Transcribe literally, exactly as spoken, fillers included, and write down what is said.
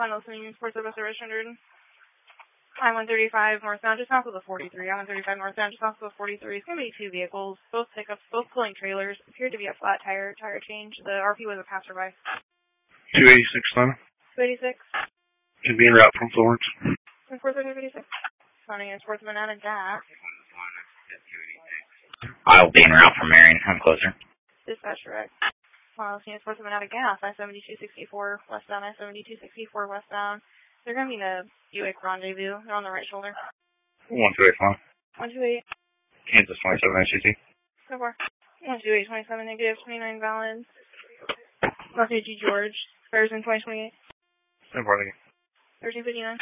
final listening Sports of Service one hundred. I one thirty-five northbound, just off of the forty-three. I one thirty-five northbound, just off of the forty-three. It's going to be two vehicles, both pickups, both pulling trailers. Appeared to be a flat tire, tire change. The R P was a passerby. two eighty-six, then. two eighty-six. Can be en route from Florence. four thirty, eighty-six. Running a Sportsman out of gas. I'll be en route from Marion. I'm closer. Dispatch direct. Final listening Sportsman out of gas. I seventy-two sixty-four westbound, I seventy-two sixty-four westbound. They're going to be in a Buick Rendezvous. They're on the right shoulder. one two eight, fine. one two eight. Kansas twenty-seven H C T. So far. one two eight, twenty-seven, negative, twenty-nine valid. Los Angeles George. Spares in twenty twenty-eight. No problem. thirteen fifty-nine.